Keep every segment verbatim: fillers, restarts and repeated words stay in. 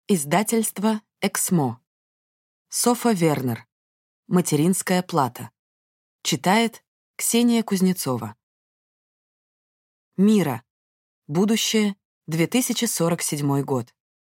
Издательство «Эксмо». Софа Вернер. «Материнская плата». Читает Ксения Кузнецова. Мира. Будущее. две тысячи сорок седьмой год.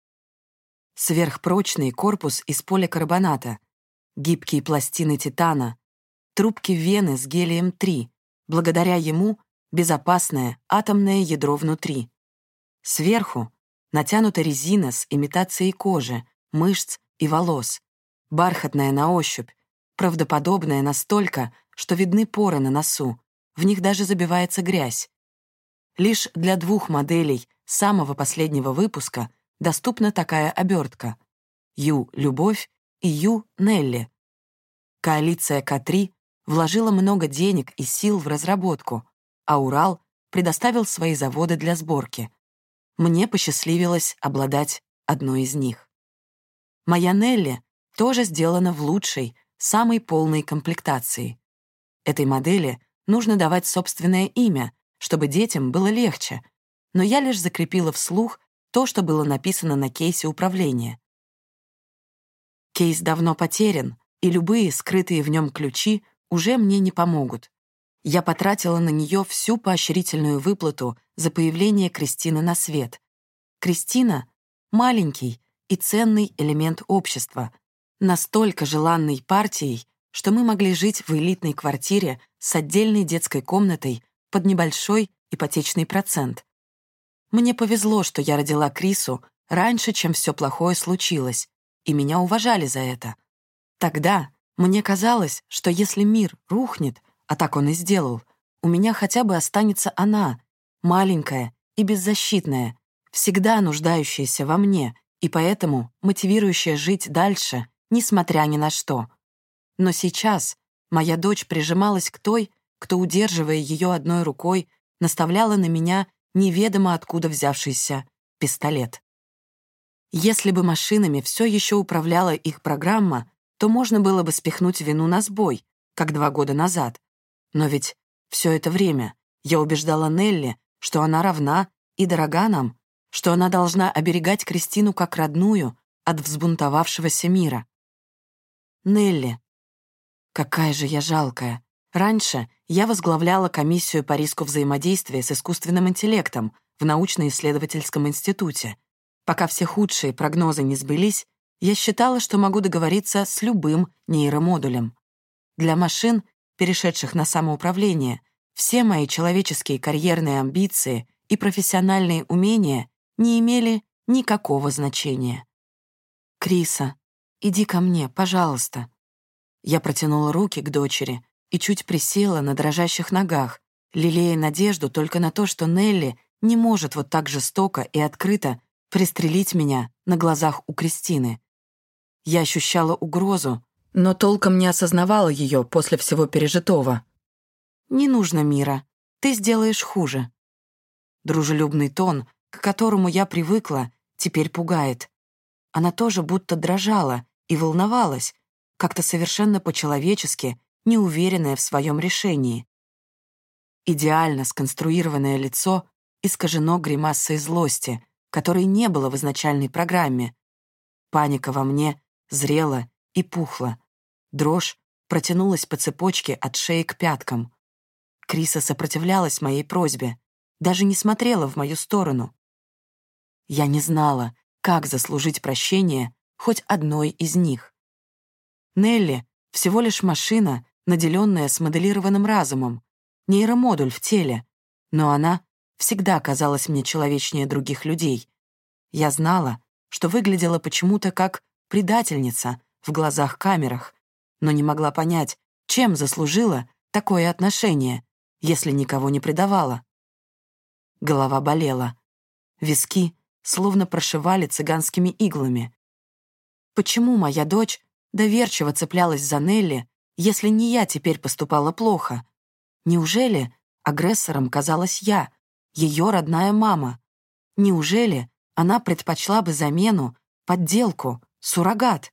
Сверхпрочный корпус из поликарбоната, гибкие пластины титана, трубки вены с гелием три, благодаря ему безопасное атомное ядро внутри. Сверху натянута резина с имитацией кожи, мышц и волос, бархатная на ощупь, правдоподобная настолько, что видны поры на носу, в них даже забивается грязь. Лишь для двух моделей самого последнего выпуска доступна такая обертка — Ю «Любовь» и Ю «Нелли». Коалиция К три вложила много денег и сил в разработку, а Урал предоставил свои заводы для сборки. Мне посчастливилось обладать одной из них. Моя Нелли тоже сделана в лучшей, самой полной комплектации. Этой модели нужно давать собственное имя, чтобы детям было легче, но я лишь закрепила вслух то, что было написано на кейсе управления. Кейс давно потерян, и любые скрытые в нем ключи уже мне не помогут. Я потратила на нее всю поощрительную выплату за появление Кристины на свет. Кристина — маленький и ценный элемент общества, настолько желанной партией, что мы могли жить в элитной квартире с отдельной детской комнатой под небольшой ипотечный процент. Мне повезло, что я родила Крису раньше, чем все плохое случилось, и меня уважали за это. Тогда мне казалось, что если мир рухнет, а так он и сделал, у меня хотя бы останется она, маленькая и беззащитная, всегда нуждающаяся во мне и поэтому мотивирующая жить дальше, несмотря ни на что. Но сейчас моя дочь прижималась к той, кто, удерживая ее одной рукой, наставляла на меня неведомо откуда взявшийся пистолет. Если бы машинами все еще управляла их программа, то можно было бы спихнуть вину на сбой, как два года назад. Но ведь все это время я убеждала Нелли, что она равна и дорога нам, что она должна оберегать Кристину как родную от взбунтовавшегося мира. Нелли. Какая же я жалкая. Раньше я возглавляла комиссию по риску взаимодействия с искусственным интеллектом в научно-исследовательском институте. Пока все худшие прогнозы не сбылись, я считала, что могу договориться с любым нейромодулем. Для машин, перешедших на самоуправление, все мои человеческие карьерные амбиции и профессиональные умения не имели никакого значения. «Криса, иди ко мне, пожалуйста». Я протянула руки к дочери и чуть присела на дрожащих ногах, лелея надежду только на то, что Нелли не может вот так жестоко и открыто пристрелить меня на глазах у Кристины. Я ощущала угрозу, но толком не осознавала ее после всего пережитого. «Не нужно, Мира, ты сделаешь хуже». Дружелюбный тон, к которому я привыкла, теперь пугает. Она тоже будто дрожала и волновалась, как-то совершенно по-человечески, неуверенная в своем решении. Идеально сконструированное лицо искажено гримасой злости, которой не было в изначальной программе. Паника во мне зрела и пухла. Дрожь протянулась по цепочке от шеи к пяткам. Криса сопротивлялась моей просьбе, даже не смотрела в мою сторону. Я не знала, как заслужить прощение хоть одной из них. Нелли — всего лишь машина, наделенная смоделированным разумом, нейромодуль в теле, но она всегда казалась мне человечнее других людей. Я знала, что выглядела почему-то как предательница в глазах-камерах, но не могла понять, чем заслужила такое отношение, если никого не предавала. Голова болела. Виски словно прошивали цыганскими иглами. Почему моя дочь доверчиво цеплялась за Нелли, если не я теперь поступала плохо? Неужели агрессором казалась я, ее родная мама? Неужели она предпочла бы замену, подделку, суррогат?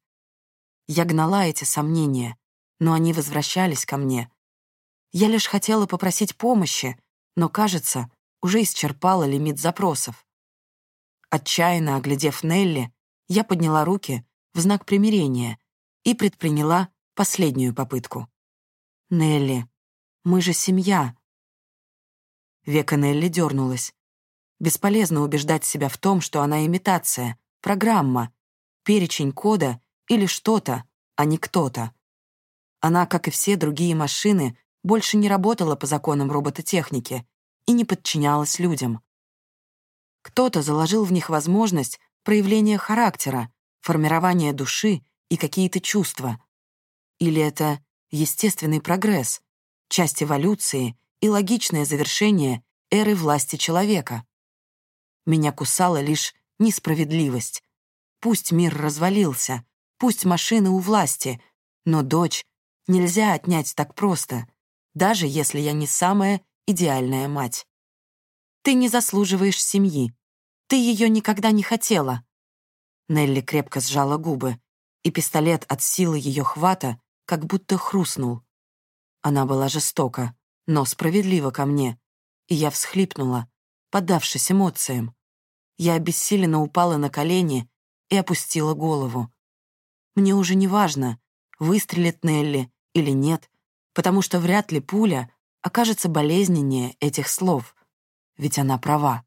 Я гнала эти сомнения, но они возвращались ко мне. Я лишь хотела попросить помощи, но, кажется, уже исчерпала лимит запросов. Отчаянно оглядев Нелли, Я подняла руки в знак примирения и предприняла последнюю попытку. «Нелли, мы же семья». Века Нелли дернулась. Бесполезно убеждать себя в том, что она имитация, программа, перечень кода или что-то, а не кто-то. Она, как и все другие машины, больше не работала по законам робототехники и не подчинялась людям. Кто-то заложил в них возможность проявления характера, формирования души и какие-то чувства. Или это естественный прогресс, часть эволюции и логичное завершение эры власти человека. Меня кусала лишь несправедливость. Пусть мир развалился, пусть машины у власти, но дочь нельзя отнять так просто, даже если я не самая идеальная мать. Ты не заслуживаешь семьи. Ты ее никогда не хотела. Нелли крепко сжала губы, и пистолет от силы ее хвата как будто хрустнул. Она была жестока, но справедлива ко мне, и я всхлипнула, поддавшись эмоциям. Я обессиленно упала на колени и опустила голову. Мне уже не важно, выстрелит Нелли или нет, потому что вряд ли пуля окажется болезненнее этих слов, ведь она права.